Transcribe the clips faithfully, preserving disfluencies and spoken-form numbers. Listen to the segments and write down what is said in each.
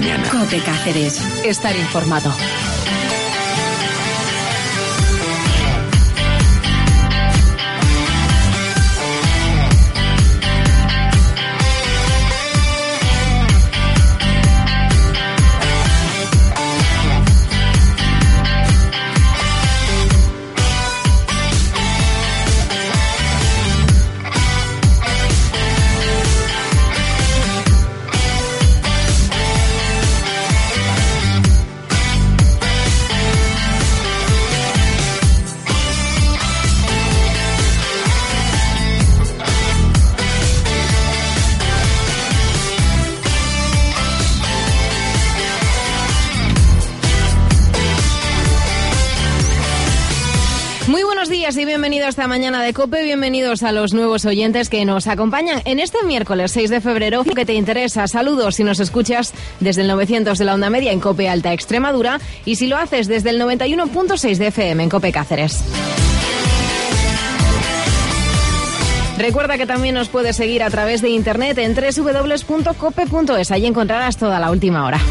mañana. COPE Cáceres. Estar informado. Y bienvenidos esta mañana de COPE, bienvenidos a los nuevos oyentes que nos acompañan en este miércoles seis de febrero, que te interesa. Saludos si nos escuchas desde el novecientos de la onda media en COPE Alta Extremadura y si lo haces desde el noventa y uno punto seis de F M en COPE Cáceres. Recuerda que también nos puedes seguir a través de internet en doble u doble u doble u punto cope punto es, allí encontrarás toda la última hora.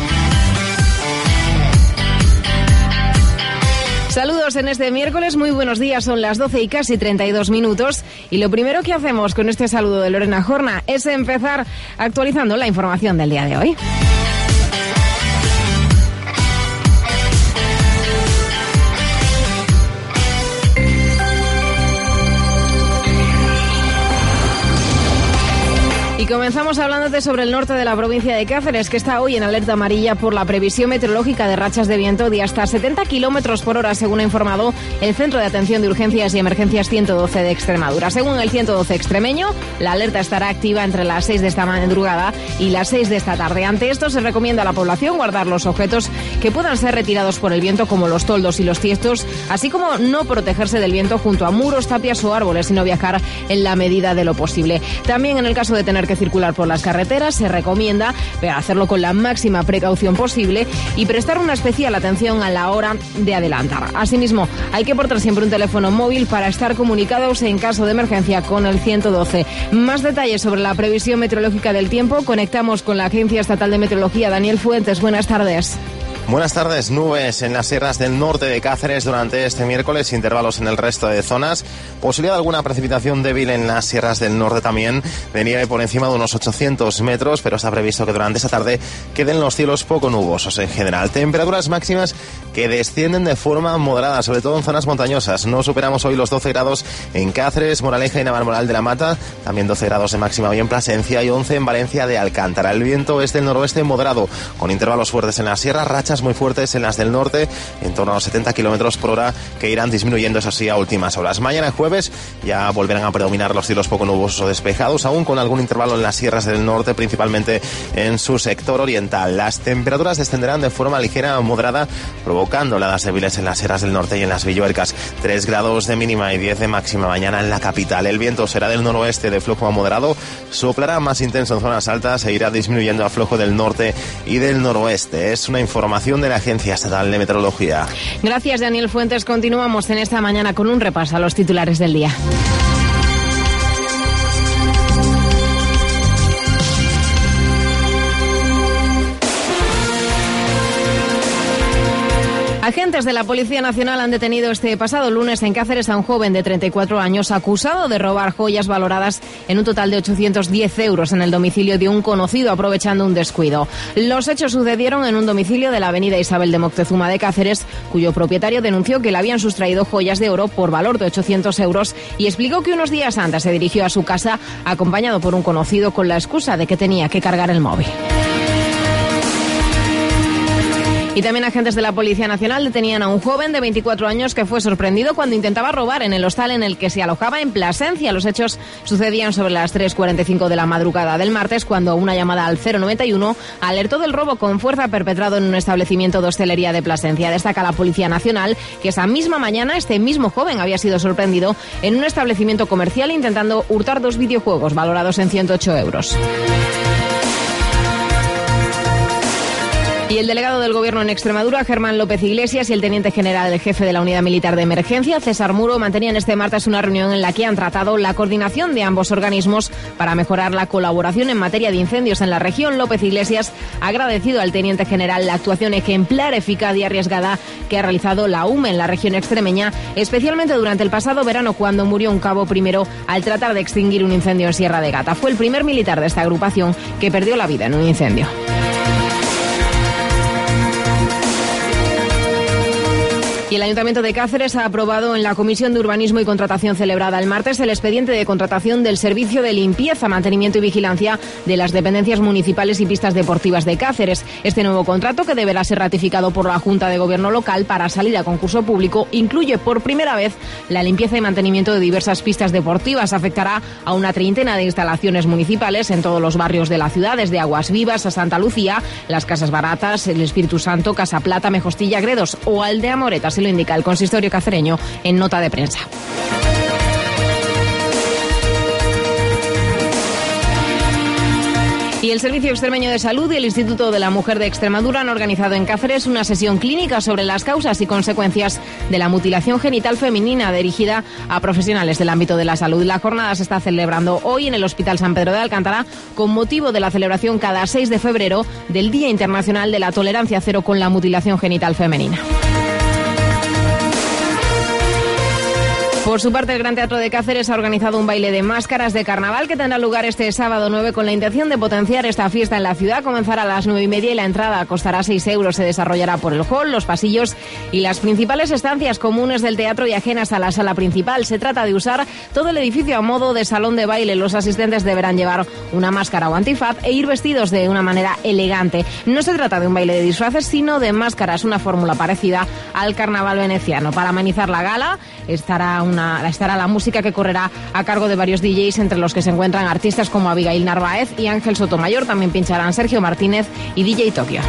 Saludos en este miércoles, muy buenos días, son las doce y casi treinta y dos minutos y lo primero que hacemos con este saludo de Lorena Jorna es empezar actualizando la información del día de hoy. Y comenzamos hablándote sobre el norte de la provincia de Cáceres, que está hoy en alerta amarilla por la previsión meteorológica de rachas de viento de hasta setenta kilómetros por hora, según ha informado el Centro de Atención de Urgencias y Emergencias ciento doce de Extremadura. Según el ciento doce extremeño, la alerta estará activa entre las seis de esta madrugada y las seis de esta tarde. Ante esto, se recomienda a la población guardar los objetos que puedan ser retirados por el viento, como los toldos y los tiestos, así como no protegerse del viento junto a muros, tapias o árboles, sino viajar en la medida de lo posible. También, en el caso de tener que circular por las carreteras, se recomienda hacerlo con la máxima precaución posible y prestar una especial atención a la hora de adelantar. Asimismo, hay que portar siempre un teléfono móvil para estar comunicados en caso de emergencia con el ciento doce. Más detalles sobre la previsión meteorológica del tiempo, conectamos con la Agencia Estatal de Meteorología. Daniel Fuentes, buenas tardes. Buenas tardes. Nubes en las sierras del norte de Cáceres durante este miércoles, intervalos en el resto de zonas. Posibilidad de alguna precipitación débil en las sierras del norte también, de nieve por encima de unos ochocientos metros, pero está previsto que durante esta tarde queden los cielos poco nubosos en general. Temperaturas máximas que descienden de forma moderada, sobre todo en zonas montañosas. No superamos hoy los doce grados en Cáceres, Moraleja y Navalmoral de la Mata, también doce grados de máxima hoy en Plasencia y once en Valencia de Alcántara. El viento es del noroeste moderado, con intervalos fuertes en las sierras, rachas muy fuertes en las del norte, en torno a los setenta kilómetros por hora, que irán disminuyendo, eso sí, a últimas horas. Mañana jueves ya volverán a predominar los cielos poco nubosos o despejados, aún con algún intervalo en las sierras del norte, principalmente en su sector oriental. Las temperaturas descenderán de forma ligera a moderada, provocando heladas débiles en las sierras del norte y en las Villuercas. tres grados de mínima y diez de máxima mañana en la capital. El viento será del noroeste de flojo a moderado, soplará más intenso en zonas altas e irá disminuyendo a flojo del norte y del noroeste. Es una información de la Agencia Estatal de Meteorología. Gracias, Daniel Fuentes. Continuamos en esta mañana con un repaso a los titulares del día. Agentes de la Policía Nacional han detenido este pasado lunes en Cáceres a un joven de treinta y cuatro años acusado de robar joyas valoradas en un total de ochocientos diez euros en el domicilio de un conocido, aprovechando un descuido. Los hechos sucedieron en un domicilio de la avenida Isabel de Moctezuma de Cáceres, cuyo propietario denunció que le habían sustraído joyas de oro por valor de ochocientos euros y explicó que unos días antes se dirigió a su casa acompañado por un conocido con la excusa de que tenía que cargar el móvil. Y también agentes de la Policía Nacional detenían a un joven de veinticuatro años que fue sorprendido cuando intentaba robar en el hostal en el que se alojaba en Plasencia. Los hechos sucedían sobre las tres cuarenta y cinco de la madrugada del martes, cuando una llamada al cero noventa y uno alertó del robo con fuerza perpetrado en un establecimiento de hostelería de Plasencia. Destaca la Policía Nacional que esa misma mañana este mismo joven había sido sorprendido en un establecimiento comercial intentando hurtar dos videojuegos valorados en ciento ocho euros. Y el delegado del Gobierno en Extremadura, Germán López Iglesias, y el teniente general del jefe de la Unidad Militar de Emergencia, César Muro, mantenían este martes una reunión en la que han tratado la coordinación de ambos organismos para mejorar la colaboración en materia de incendios en la región. López Iglesias ha agradecido al teniente general la actuación ejemplar, eficaz y arriesgada que ha realizado la U M E en la región extremeña, especialmente durante el pasado verano, cuando murió un cabo primero al tratar de extinguir un incendio en Sierra de Gata. Fue el primer militar de esta agrupación que perdió la vida en un incendio. Y el Ayuntamiento de Cáceres ha aprobado en la Comisión de Urbanismo y Contratación celebrada el martes el expediente de contratación del servicio de limpieza, mantenimiento y vigilancia de las dependencias municipales y pistas deportivas de Cáceres. Este nuevo contrato, que deberá ser ratificado por la Junta de Gobierno local para salir a concurso público, incluye por primera vez la limpieza y mantenimiento de diversas pistas deportivas. Afectará a una treintena de instalaciones municipales en todos los barrios de la ciudad, desde Aguas Vivas a Santa Lucía, las Casas Baratas, el Espíritu Santo, Casa Plata, Mejostilla, Gredos o Aldea Moreta. Lo indica el consistorio cacereño en nota de prensa. Y el Servicio Extremeño de Salud y el Instituto de la Mujer de Extremadura han organizado en Cáceres una sesión clínica sobre las causas y consecuencias de la mutilación genital femenina, dirigida a profesionales del ámbito de la salud. La jornada se está celebrando hoy en el Hospital San Pedro de Alcántara con motivo de la celebración cada seis de febrero del Día Internacional de la Tolerancia Cero con la Mutilación Genital Femenina. Por su parte, el Gran Teatro de Cáceres ha organizado un baile de máscaras de carnaval que tendrá lugar este sábado nueve con la intención de potenciar esta fiesta en la ciudad. Comenzará a las nueve y media y la entrada costará seis euros. Se desarrollará por el hall, los pasillos y las principales estancias comunes del teatro y ajenas a la sala principal. Se trata de usar todo el edificio a modo de salón de baile. Los asistentes deberán llevar una máscara o antifaz e ir vestidos de una manera elegante. No se trata de un baile de disfraces, sino de máscaras, una fórmula parecida al carnaval veneciano. Para amenizar la gala estará una Una, estará la música que correrá a cargo de varios D Js, entre los que se encuentran artistas como Abigail Narváez y Ángel Sotomayor. También pincharán Sergio Martínez y D J Tokio.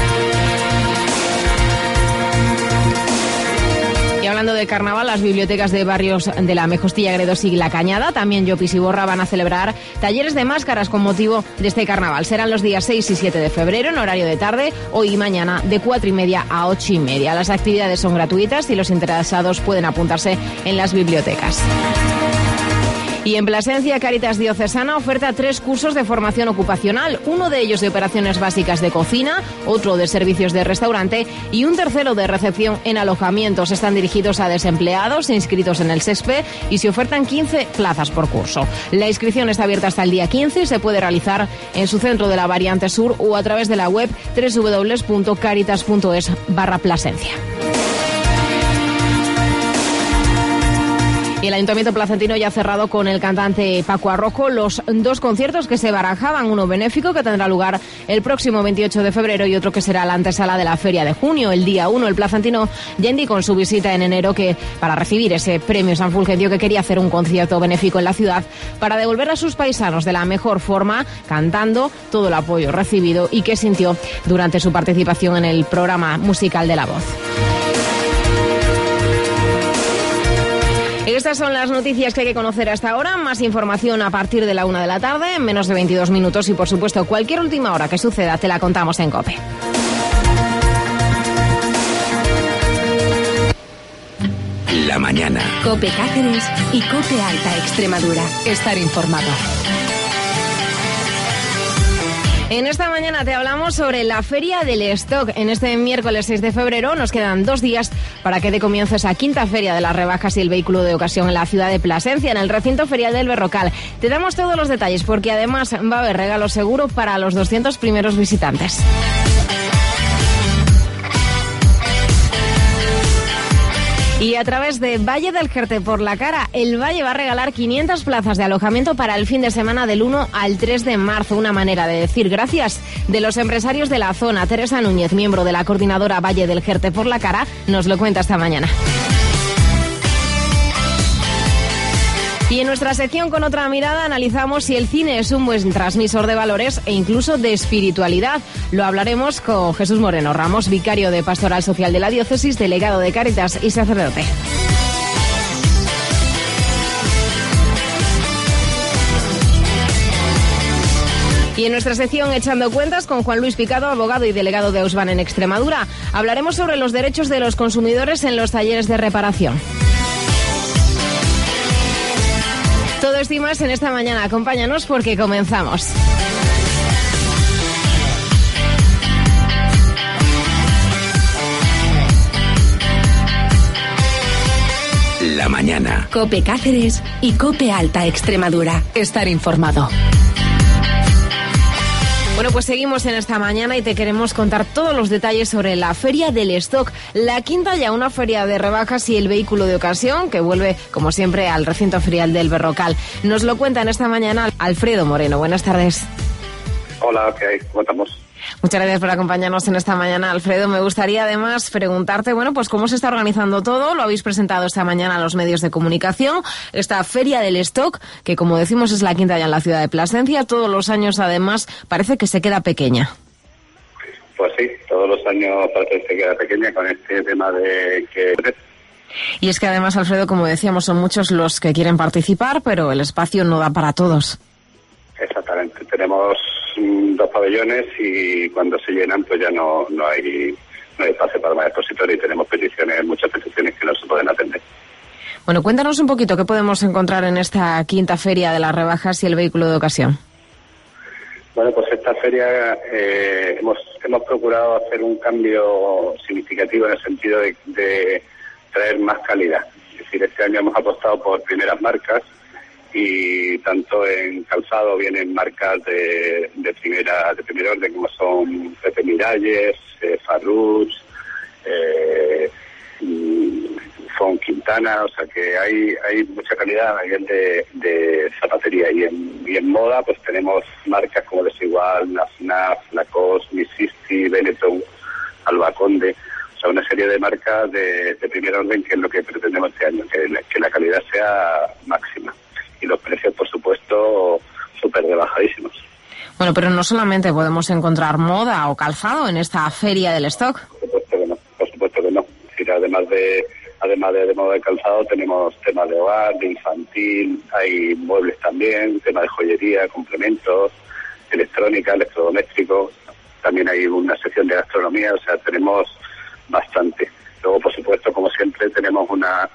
Y hablando de carnaval, las bibliotecas de barrios de la Mejostilla, Gredos y La Cañada, también Llopis y Borra, van a celebrar talleres de máscaras con motivo de este carnaval. Serán los días seis y siete de febrero en horario de tarde, hoy y mañana de cuatro y media a ocho y media. Las actividades son gratuitas y los interesados pueden apuntarse en las bibliotecas. Y en Plasencia, Cáritas Diocesana oferta tres cursos de formación ocupacional, uno de ellos de operaciones básicas de cocina, otro de servicios de restaurante y un tercero de recepción en alojamientos. Están dirigidos a desempleados inscritos en el SESPE y se ofertan quince plazas por curso. La inscripción está abierta hasta el día quince y se puede realizar en su centro de la variante sur o a través de la web doble u doble u doble u punto caritas punto es barra Plasencia. Y el Ayuntamiento placentino ya ha cerrado con el cantante Paco Arrojo los dos conciertos que se barajaban, uno benéfico que tendrá lugar el próximo veintiocho de febrero y otro que será la antesala de la Feria de Junio. El día uno, el placentino ya indicó en su visita en enero que para recibir ese premio San Fulgencio que quería hacer un concierto benéfico en la ciudad para devolver a sus paisanos de la mejor forma, cantando todo el apoyo recibido y que sintió durante su participación en el programa musical de La Voz. Estas son las noticias que hay que conocer hasta ahora. Más información a partir de la una de la tarde, en menos de veintidós minutos. Y, por supuesto, cualquier última hora que suceda te la contamos en COPE. La mañana. COPE Cáceres y COPE Alta Extremadura. Estar informado. En esta mañana te hablamos sobre la Feria del Stock. En este miércoles seis de febrero nos quedan dos días para que dé comienzo esa quinta Feria de las Rebajas y el Vehículo de Ocasión en la ciudad de Plasencia, en el recinto ferial del Berrocal. Te damos todos los detalles porque además va a haber regalo seguro para los doscientos primeros visitantes. Y a través de Valle del Jerte por la Cara, el Valle va a regalar quinientas plazas de alojamiento para el fin de semana del uno al tres de marzo. Una manera de decir gracias de los empresarios de la zona. Teresa Núñez, miembro de la coordinadora Valle del Jerte por la Cara, nos lo cuenta esta mañana. Y en nuestra sección Con otra mirada analizamos si el cine es un buen transmisor de valores e incluso de espiritualidad. Lo hablaremos con Jesús Moreno Ramos, vicario de Pastoral Social de la Diócesis, delegado de Cáritas y sacerdote. Y Y en nuestra sección Echando Cuentas con Juan Luis Picado, abogado y delegado de Ausban en Extremadura, hablaremos sobre los derechos de los consumidores en los talleres de reparación. Todo esto y más en esta mañana. Acompáñanos porque comenzamos. La mañana. COPE Cáceres y COPE Alta Extremadura. Estar informado. Bueno, pues seguimos en esta mañana y te queremos contar todos los detalles sobre la Feria del Stock, la quinta ya, una feria de rebajas y el vehículo de ocasión que vuelve, como siempre, al recinto ferial del Berrocal. Nos lo cuenta en esta mañana Alfredo Moreno. Buenas tardes. Hola, ¿qué hay? ¿Cómo estamos? Muchas gracias por acompañarnos en esta mañana, Alfredo. Me gustaría además preguntarte, bueno, pues cómo se está organizando todo. Lo habéis presentado esta mañana a los medios de comunicación. Esta Feria del Stock, que como decimos es la quinta ya en la ciudad de Plasencia. Todos los años, además, parece que se queda pequeña. Pues sí, todos los años parece que se queda pequeña con este tema de que... Y es que además, Alfredo, como decíamos, son muchos los que quieren participar, pero el espacio no da para todos. Exactamente. Tenemos dos pabellones y cuando se llenan pues ya no no hay no hay espacio para más expositores y tenemos peticiones, muchas peticiones que no se pueden atender. Bueno, cuéntanos un poquito qué podemos encontrar en esta quinta feria de las rebajas y el vehículo de ocasión. Bueno, pues esta feria eh, hemos hemos procurado hacer un cambio significativo en el sentido de, de traer más calidad. Es decir, este año hemos apostado por primeras marcas y tanto en calzado vienen marcas de, de primera de primer orden como son Pepe Miralles, eh, Farruch, eh, Fon Quintana, o sea que hay hay mucha calidad a nivel de, de zapatería y en, y en moda pues tenemos marcas como Desigual, la Snaf, Lacoste, Misisti, Benetton, Alba Conde, o sea una serie de marcas de, de primer orden que es lo que pretendemos este año, que, que la calidad sea máxima. Y los precios, por supuesto, súper rebajadísimos. Bueno, pero no solamente podemos encontrar moda o calzado en esta feria del stock. Por supuesto que no, por supuesto que no. Es decir, además de además de, de moda de calzado, tenemos temas de hogar, de infantil, hay muebles también, temas de joyería, complementos, electrónica, electrodomésticos. También hay una sección de gastronomía, o sea, tenemos bastante. Luego, por supuesto, como siempre, tenemos una...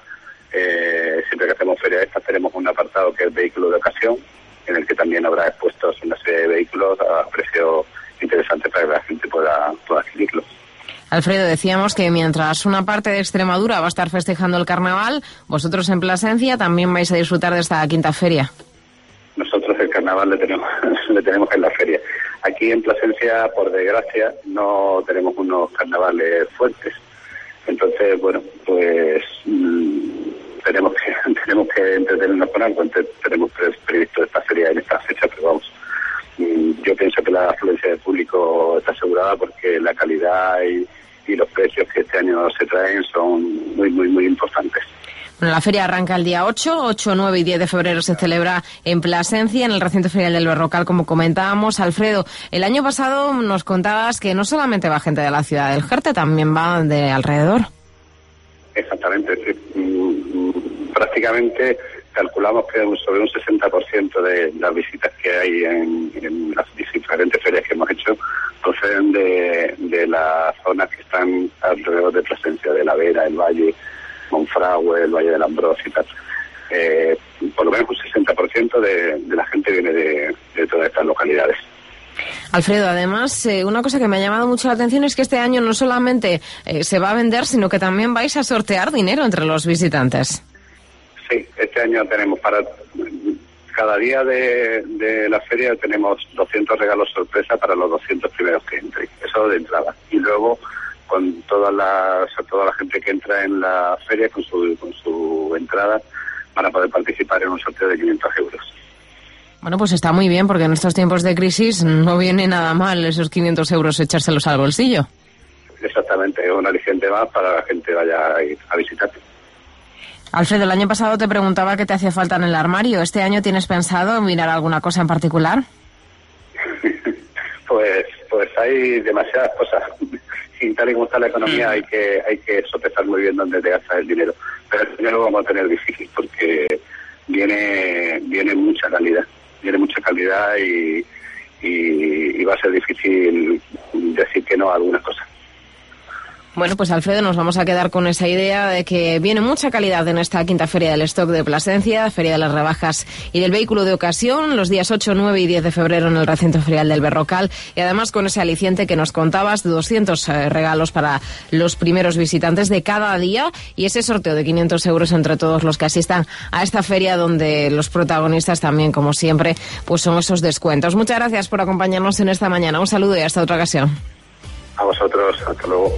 Eh, siempre que hacemos feria de estas tenemos un apartado que es vehículo de ocasión, en el que también habrá expuestos una serie de vehículos a precio interesante para que la gente pueda, pueda adquirirlos. Alfredo, decíamos que mientras una parte de Extremadura va a estar festejando el carnaval, vosotros en Plasencia también vais a disfrutar de esta quinta feria. Nosotros el carnaval le tenemos, le tenemos en la feria. Aquí en Plasencia, por desgracia, no tenemos unos carnavales fuertes. Entonces, bueno, pues mmm, tenemos que tenemos que entretenernos con algo. Entonces, tenemos previsto esta feria en esta fecha, pero vamos, mmm, yo pienso que la afluencia del público está asegurada porque la calidad y, y los precios que este año se traen son muy, muy, muy importantes. Bueno, la feria arranca el día ocho, ocho, nueve y diez de febrero se celebra en Plasencia, en el recinto ferial del Berrocal, como comentábamos. Alfredo, el año pasado nos contabas que no solamente va gente de la ciudad del Jerte, también va de alrededor. Exactamente, sí. Prácticamente calculamos que sobre un sesenta por ciento de las visitas que hay en, en las diferentes ferias que hemos hecho proceden de, de las zonas que están alrededor de Plasencia, de la Vera, el Valle, Monfragüe, el Valle del Ambrós y tal. Eh, por lo menos un sesenta por ciento de, de la gente viene de, de todas estas localidades. Alfredo, además, eh, una cosa que me ha llamado mucho la atención es que este año no solamente eh, se va a vender, sino que también vais a sortear dinero entre los visitantes. Sí, este año tenemos para... Cada día de, de la feria tenemos doscientos regalos sorpresa para los doscientos primeros que entren. Eso de entrada. Y luego... con toda la, o sea, toda la gente que entra en la feria con su, con su entrada van a poder participar en un sorteo de quinientos euros. Bueno, pues está muy bien porque en estos tiempos de crisis no viene nada mal esos quinientos euros echárselos al bolsillo. Exactamente, es un aliciente más para la gente vaya a, ir a visitarte. Alfredo, el año pasado te preguntaba qué te hacía falta en el armario. ¿Este año tienes pensado mirar alguna cosa en particular? pues pues hay demasiadas cosas. Y tal y como está la economía hay que hay que sopesar muy bien dónde te gastas el dinero. Pero el dinero lo vamos a tener difícil porque viene viene mucha calidad. Viene mucha calidad y, y, y va a ser difícil decir que no a algunas cosas. Bueno, pues Alfredo, nos vamos a quedar con esa idea de que viene mucha calidad en esta quinta Feria del Stock de Plasencia, Feria de las Rebajas y del Vehículo de Ocasión, los días ocho, nueve y diez de febrero en el recinto ferial del Berrocal, y además con ese aliciente que nos contabas de doscientos eh, regalos para los primeros visitantes de cada día y ese sorteo de quinientos euros entre todos los que asistan a esta feria, donde los protagonistas también, como siempre, pues son esos descuentos. Muchas gracias por acompañarnos en esta mañana. Un saludo y hasta otra ocasión. A vosotros, hasta luego.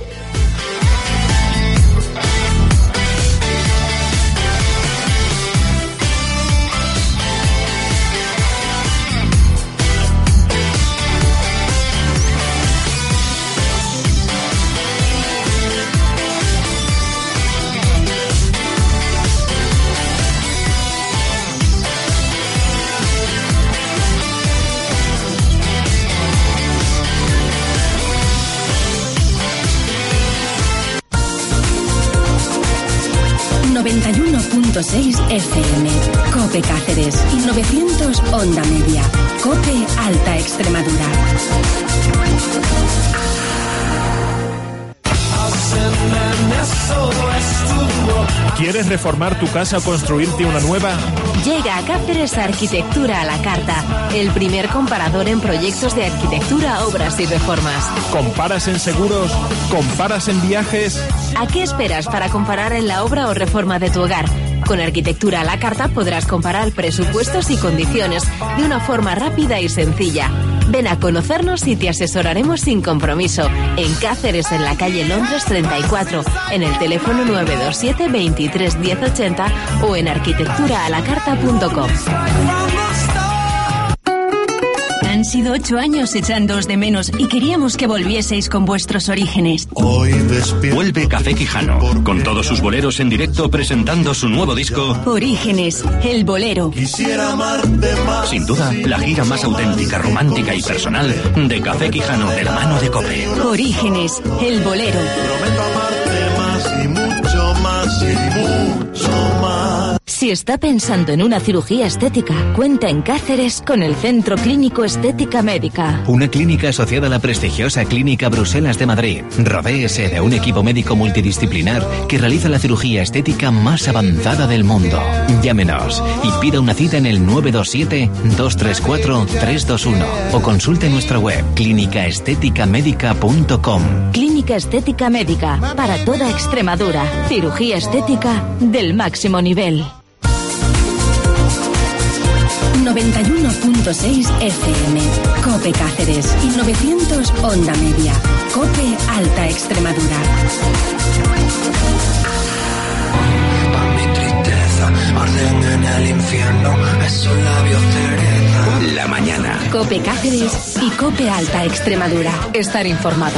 noventa y uno punto seis F M, COPE Cáceres y novecientos Onda Media, COPE Alta Extremadura. ¿Quieres reformar tu casa o construirte una nueva? Llega a Cáceres Arquitectura a la Carta, el primer comparador en proyectos de arquitectura, obras y reformas. ¿Comparas en seguros? ¿Comparas en viajes? ¿A qué esperas para comparar en la obra o reforma de tu hogar? Con Arquitectura a la Carta podrás comparar presupuestos y condiciones de una forma rápida y sencilla. Ven a conocernos y te asesoraremos sin compromiso. En Cáceres, en la calle Londres treinta y cuatro, en el teléfono nueve dos siete, veintitrés, diez ochenta o en arquitectura a la carta punto com. Han sido ocho años echándoos de menos y queríamos que volvieseis con vuestros orígenes. Vuelve Café Quijano, con todos sus boleros en directo presentando su nuevo disco Orígenes, el bolero. Sin duda, la gira más auténtica, romántica y personal de Café Quijano de la mano de COPE. Orígenes, el bolero. Prometo amarte más y mucho más y mucho más. Si está pensando en una cirugía estética, cuenta en Cáceres con el Centro Clínico Estética Médica. Una clínica asociada a la prestigiosa Clínica Bruselas de Madrid. Rodéese de un equipo médico multidisciplinar que realiza la cirugía estética más avanzada del mundo. Llámenos y pida una cita en el nueve dos siete, dos tres cuatro, tres dos uno o consulte nuestra web clínica estética médica punto com. Clínica Estética Médica, para toda Extremadura. Cirugía estética del máximo nivel. noventa y uno punto seis F M, COPE Cáceres y novecientos Onda Media, COPE Alta Extremadura. Mi tristeza, arden en el infierno, esos labios cereza. La mañana. COPE Cáceres y COPE Alta Extremadura. Estar informado.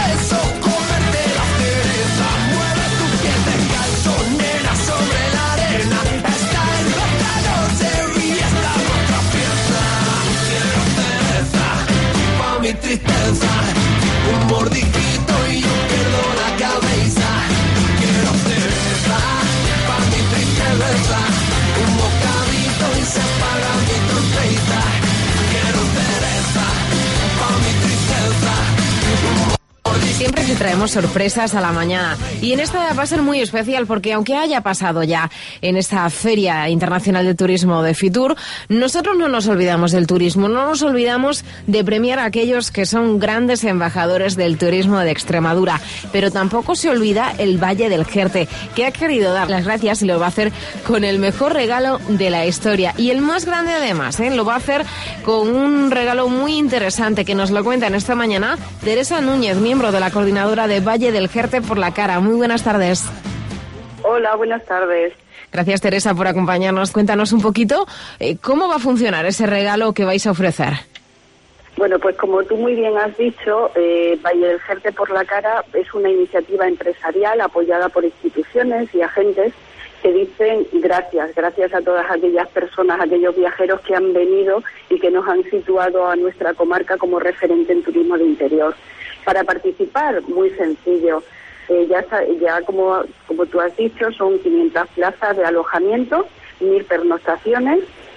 Mi tristeza, un mordisquito y yo pierdo la cabeza. Quiero cerveza, pa' mi tristeza, un bocadito y se apaga mi trompeta. Quiero cerveza, pa' mi tristeza. Siempre te traemos sorpresas a la mañana y en esta va a ser muy especial porque aunque haya pasado ya en esta Feria Internacional de Turismo de Fitur, nosotros no nos olvidamos del turismo, no nos olvidamos de premiar a aquellos que son grandes embajadores del turismo de Extremadura, pero tampoco se olvida el Valle del Jerte, que ha querido dar las gracias y lo va a hacer con el mejor regalo de la historia y el más grande además, ¿eh? Lo va a hacer con un regalo muy interesante que nos lo cuenta en esta mañana Teresa Núñez, miembro de la coordinadora de Valle del Jerte por la Cara. Muy buenas tardes. Hola, buenas tardes. Gracias, Teresa, por acompañarnos. Cuéntanos un poquito eh, cómo va a funcionar ese regalo que vais a ofrecer. Bueno, pues como tú muy bien has dicho, eh, Valle del Jerte por la Cara es una iniciativa empresarial apoyada por instituciones y agentes que dicen gracias, gracias a todas aquellas personas, aquellos viajeros que han venido y que nos han situado a nuestra comarca como referente en turismo de interior. Para participar, muy sencillo, eh, ya, ya como, como tú has dicho, son quinientas plazas de alojamiento, mil pernoctaciones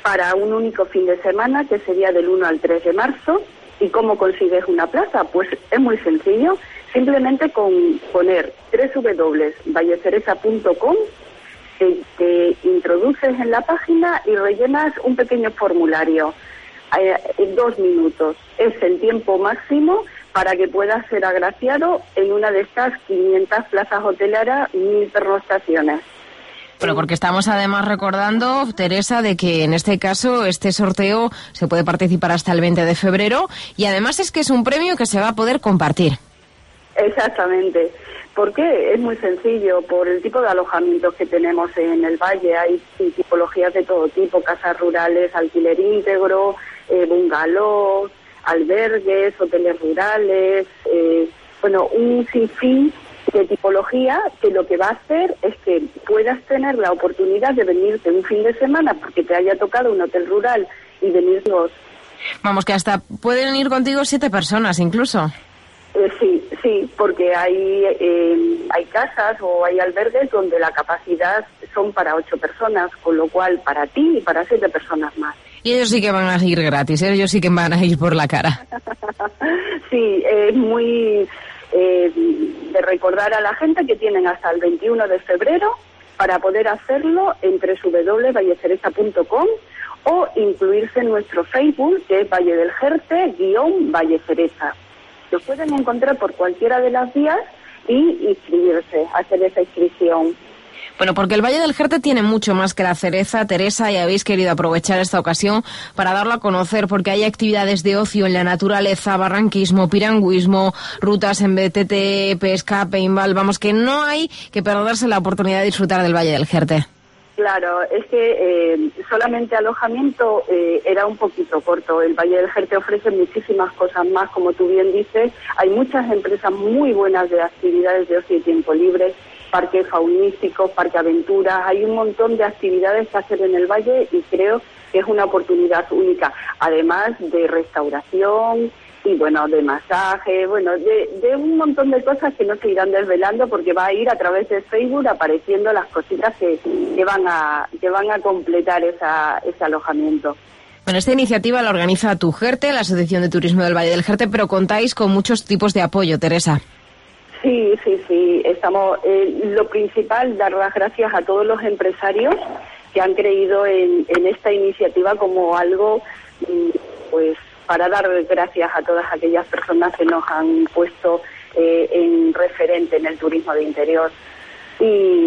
para un único fin de semana, que sería del uno al tres de marzo. ¿Y cómo consigues una plaza? Pues es muy sencillo, simplemente con poner doble u doble u doble u punto vallecereza punto com, te, te introduces en la página y rellenas un pequeño formulario, eh, en dos minutos. Es el tiempo máximo para que puedas ser agraciado en una de estas quinientas plazas hoteleras, mil pernoctaciones. Pero porque estamos además recordando, Teresa, de que en este caso este sorteo se puede participar hasta el veinte de febrero y además es que es un premio que se va a poder compartir. Exactamente. ¿Por qué? Es muy sencillo, por el tipo de alojamientos que tenemos en el valle. Hay tipologías de todo tipo, casas rurales, alquiler íntegro, eh, bungalows, albergues, hoteles rurales, eh, bueno, un sinfín de tipología que lo que va a hacer es que puedas tener la oportunidad de venirte un fin de semana porque te haya tocado un hotel rural y venirnos. Vamos, que hasta pueden ir contigo siete personas incluso. Eh, sí, sí, porque hay eh, hay casas o hay albergues donde la capacidad son para ocho personas, con lo cual para ti y para siete personas más. Y ellos sí que van a ir gratis, ¿eh? Ellos sí que van a ir por la cara. Sí, es muy... Eh, de recordar a la gente que tienen hasta el veintiuno de febrero para poder hacerlo en doble u doble u doble u punto vallecereza punto com o incluirse en nuestro Facebook, que es Valle del Jerte guión Vallecereza. Lo pueden encontrar por cualquiera de las vías y inscribirse, hacer esa inscripción. Bueno, porque el Valle del Jerte tiene mucho más que la cereza, Teresa, y habéis querido aprovechar esta ocasión para darlo a conocer, porque hay actividades de ocio en la naturaleza, barranquismo, piragüismo, rutas en B T T, pesca, paintball, vamos, que no hay que perderse la oportunidad de disfrutar del Valle del Jerte. Claro, es que eh, solamente alojamiento eh, era un poquito corto. El Valle del Jerte ofrece muchísimas cosas más, como tú bien dices. Hay muchas empresas muy buenas de actividades de ocio y tiempo libre, parques faunísticos, parque aventuras. Hay un montón de actividades que hacer en el valle y creo que es una oportunidad única. Además de restauración y, bueno, de masaje, bueno, de, de un montón de cosas que no se irán desvelando porque va a ir a través de Facebook apareciendo las cositas que, que van a que van a completar esa, ese alojamiento. Bueno, esta iniciativa la organiza Tu Jerte, la Asociación de Turismo del Valle del Jerte, pero contáis con muchos tipos de apoyo, Teresa. Sí, sí, sí. Estamos. Eh, lo principal, dar las gracias a todos los empresarios que han creído en, en esta iniciativa como algo, pues, para dar gracias a todas aquellas personas que nos han puesto eh, en referente en el turismo de interior. Y,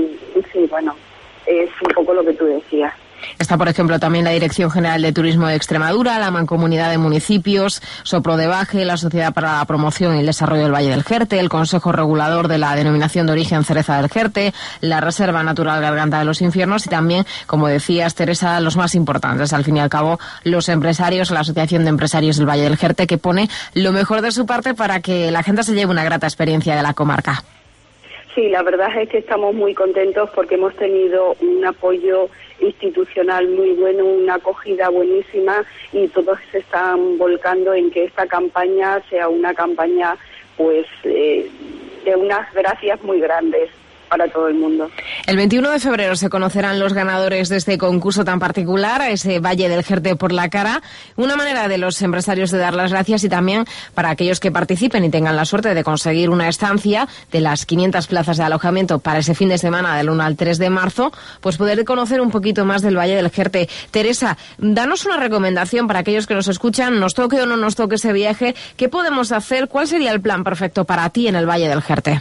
y sí, bueno, es un poco lo que tú decías. Está, por ejemplo, también la Dirección General de Turismo de Extremadura, la Mancomunidad de Municipios, Soprodebaje, la Sociedad para la Promoción y el Desarrollo del Valle del Jerte, el Consejo Regulador de la Denominación de Origen Cereza del Jerte, la Reserva Natural Garganta de los Infiernos y también, como decías, Teresa, los más importantes, al fin y al cabo, los empresarios, la Asociación de Empresarios del Valle del Jerte, que pone lo mejor de su parte para que la gente se lleve una grata experiencia de la comarca. Sí, la verdad es que estamos muy contentos porque hemos tenido un apoyo institucional muy bueno, una acogida buenísima y todos se están volcando en que esta campaña sea una campaña pues eh, de unas gracias muy grandes para todo el mundo. El veintiuno de febrero se conocerán los ganadores de este concurso tan particular, ese Valle del Jerte por la cara. Una manera de los empresarios de dar las gracias y también para aquellos que participen y tengan la suerte de conseguir una estancia de las quinientas plazas de alojamiento para ese fin de semana del uno al tres de marzo, pues poder conocer un poquito más del Valle del Jerte. Teresa, danos una recomendación para aquellos que nos escuchan, nos toque o no nos toque ese viaje, ¿qué podemos hacer? ¿Cuál sería el plan perfecto para ti en el Valle del Jerte?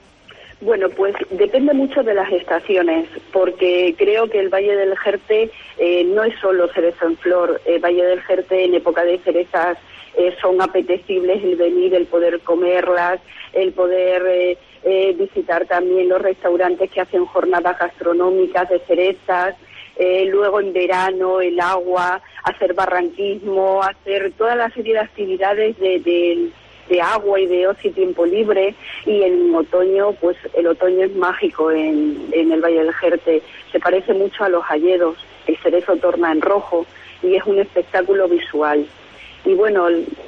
Bueno, pues depende mucho de las estaciones, porque creo que el Valle del Jerte eh, no es solo cerezo en flor. El Valle del Jerte en época de cerezas eh, son apetecibles el venir, el poder comerlas, el poder eh, eh, visitar también los restaurantes que hacen jornadas gastronómicas de cerezas. Eh, luego en verano el agua, hacer barranquismo, hacer toda la serie de actividades de... de de agua y de ocio y tiempo libre, y en otoño, pues el otoño es mágico en, en el Valle del Jerte, se parece mucho a los hayedos, el cerezo torna en rojo y es un espectáculo visual. Y bueno,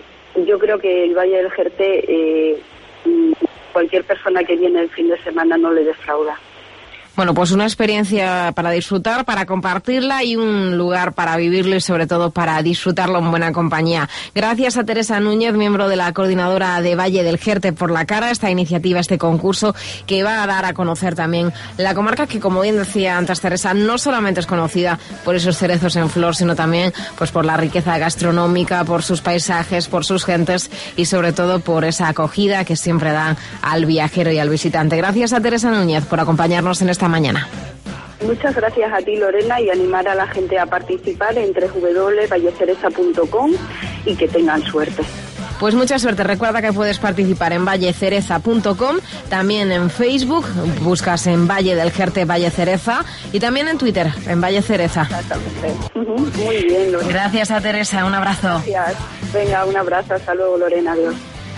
yo creo que el Valle del Jerte, eh, cualquier persona que viene el fin de semana no le defrauda. Bueno, pues una experiencia para disfrutar, para compartirla y un lugar para vivirlo y sobre todo para disfrutarlo en buena compañía. Gracias a Teresa Núñez, miembro de la coordinadora de Valle del Jerte por la Cara, esta iniciativa, este concurso que va a dar a conocer también la comarca que, como bien decía antes Teresa, no solamente es conocida por esos cerezos en flor, sino también pues por la riqueza gastronómica, por sus paisajes, por sus gentes y sobre todo por esa acogida que siempre dan al viajero y al visitante. Gracias a Teresa Núñez por acompañarnos en esta mañana. Muchas gracias a ti, Lorena, y animar a la gente a participar en doble u doble u doble u punto valle cereza punto com y que tengan suerte. Pues mucha suerte. Recuerda que puedes participar en valle cereza punto com, también en Facebook, buscas en Valle del Jerte Valle Cereza, y también en Twitter, en Valle Cereza. Exactamente. Muy bien, Lorena. Gracias a Teresa, un abrazo. Gracias. Venga, un abrazo. Hasta luego, Lorena. Adiós.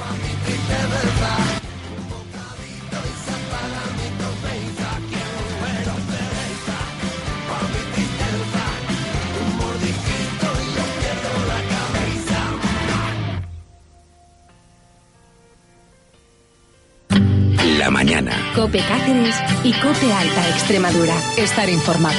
La mañana. COPE Cáceres y COPE Alta Extremadura. Estar informado.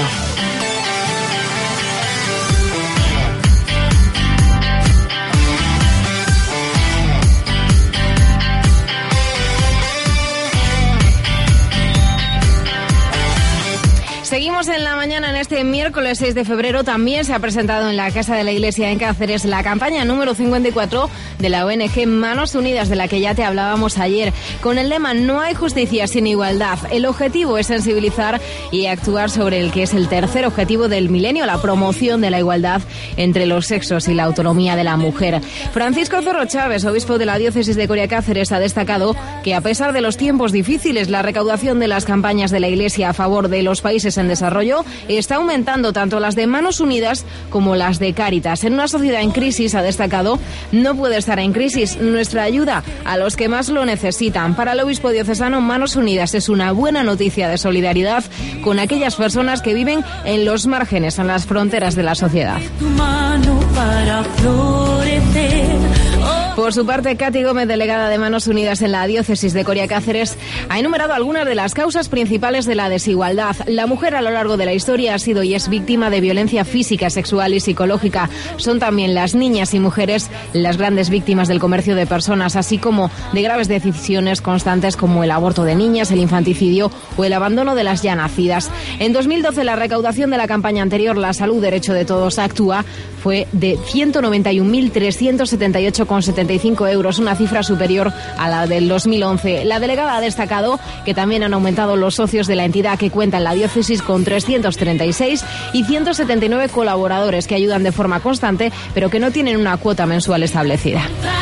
Seguimos en la mañana en este miércoles seis de febrero. También se ha presentado en la Casa de la Iglesia en Cáceres la campaña número cincuenta y cuatro de la O N G Manos Unidas, de la que ya te hablábamos ayer, con el lema "No hay justicia sin igualdad". El objetivo es sensibilizar y actuar sobre el que es el tercer objetivo del milenio, la promoción de la igualdad entre los sexos y la autonomía de la mujer. Francisco Zorro Chávez, obispo de la diócesis de Coria Cáceres, ha destacado que a pesar de los tiempos difíciles, la recaudación de las campañas de la Iglesia a favor de los países en desarrollo está aumentando, tanto las de Manos Unidas como las de Cáritas. En una sociedad en crisis, ha destacado, no puede estar en crisis nuestra ayuda a los que más lo necesitan. Para el obispo diocesano, Manos Unidas es una buena noticia de solidaridad con aquellas personas que viven en los márgenes, en las fronteras de la sociedad. Por su parte, Katy Gómez, delegada de Manos Unidas en la diócesis de Coria Cáceres, ha enumerado algunas de las causas principales de la desigualdad. La mujer a lo largo de la historia ha sido y es víctima de violencia física, sexual y psicológica. Son también las niñas y mujeres las grandes víctimas del comercio de personas, así como de graves decisiones constantes como el aborto de niñas, el infanticidio o el abandono de las ya nacidas. En dos mil doce, la recaudación de la campaña anterior, La Salud, Derecho de Todos, Actúa, fue de ciento noventa y un mil trescientos setenta y ocho coma setenta y cinco euros, una cifra superior a la del dos mil once. La delegada ha destacado que también han aumentado los socios de la entidad, que cuenta en la diócesis con trescientos treinta y seis y ciento setenta y nueve colaboradores que ayudan de forma constante, pero que no tienen una cuota mensual establecida.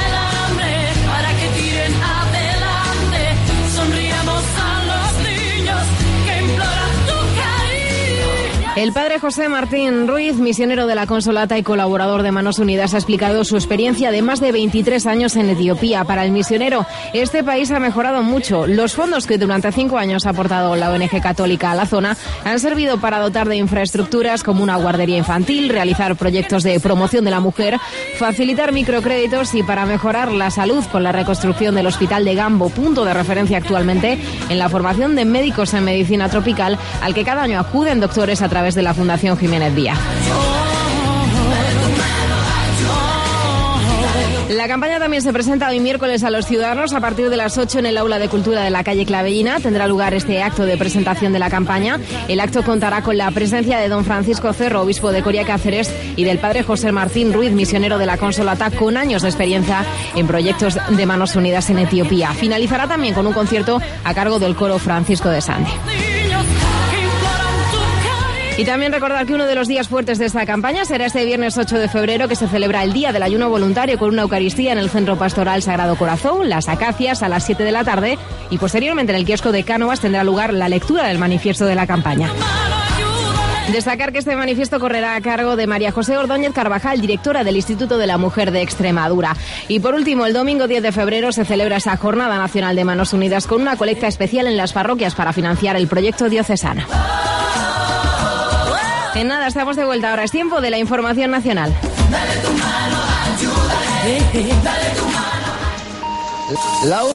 El padre José Martín Ruiz, misionero de la Consolata y colaborador de Manos Unidas, ha explicado su experiencia de más de veintitrés años en Etiopía. Para el misionero, este país ha mejorado mucho. Los fondos que durante cinco años ha aportado la O N G católica a la zona han servido para dotar de infraestructuras como una guardería infantil, realizar proyectos de promoción de la mujer, facilitar microcréditos y para mejorar la salud con la reconstrucción del Hospital de Gambo, punto de referencia actualmente en la formación de médicos en medicina tropical, al que cada año acuden doctores a través de la Fundación Jiménez Díaz. La campaña también se presenta hoy miércoles a los ciudadanos a partir de las ocho en el Aula de Cultura de la calle Clavellina. Tendrá lugar este acto de presentación de la campaña. El acto contará con la presencia de don Francisco Cerro, obispo de Coria Cáceres, y del padre José Martín Ruiz, misionero de la Consolata, con años de experiencia en proyectos de Manos Unidas en Etiopía. Finalizará también con un concierto a cargo del coro Francisco de Sande. Y también recordar que uno de los días fuertes de esta campaña será este viernes ocho de febrero, que se celebra el Día del Ayuno Voluntario con una Eucaristía en el Centro Pastoral Sagrado Corazón, Las Acacias, a las siete de la tarde, y posteriormente en el kiosco de Cánovas tendrá lugar la lectura del manifiesto de la campaña. Destacar que este manifiesto correrá a cargo de María José Ordóñez Carvajal, directora del Instituto de la Mujer de Extremadura. Y por último, el domingo diez de febrero se celebra esa Jornada Nacional de Manos Unidas con una colecta especial en las parroquias para financiar el proyecto diocesano. En nada, estamos de vuelta. Ahora es tiempo de la información nacional. Dale tu mano, ayúdale. Dale tu mano.